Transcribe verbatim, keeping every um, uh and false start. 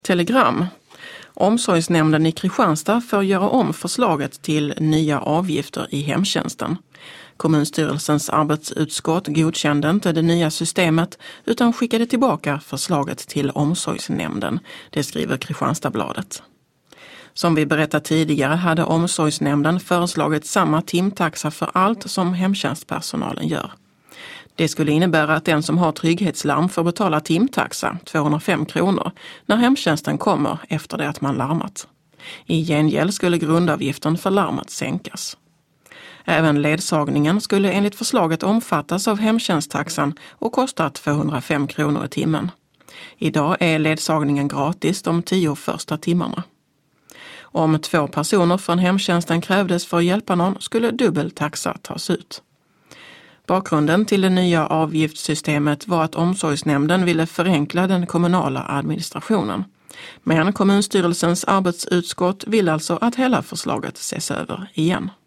Telegram. Omsorgsnämnden i Kristianstad får göra om förslaget till nya avgifter i hemtjänsten. Kommunstyrelsens arbetsutskott godkände inte det nya systemet utan skickade tillbaka förslaget till omsorgsnämnden. Det skriver Kristianstadsbladet. Som vi berättat tidigare hade omsorgsnämnden föreslagit samma timtaxa för allt som hemtjänstpersonalen gör. Det skulle innebära att den som har trygghetslarm får betala timtaxa, tvåhundrafem kronor, när hemtjänsten kommer efter det att man larmat. I gengäld skulle grundavgiften för larmet sänkas. Även ledsagningen skulle enligt förslaget omfattas av hemtjänsttaxan och kosta tvåhundrafem kronor i timmen. Idag är ledsagningen gratis de tio första timmarna. Om två personer från hemtjänsten krävdes för att hjälpa någon skulle dubbel taxa tas ut. Bakgrunden till det nya avgiftssystemet var att omsorgsnämnden ville förenkla den kommunala administrationen. Men kommunstyrelsens arbetsutskott vill alltså att hela förslaget ses över igen.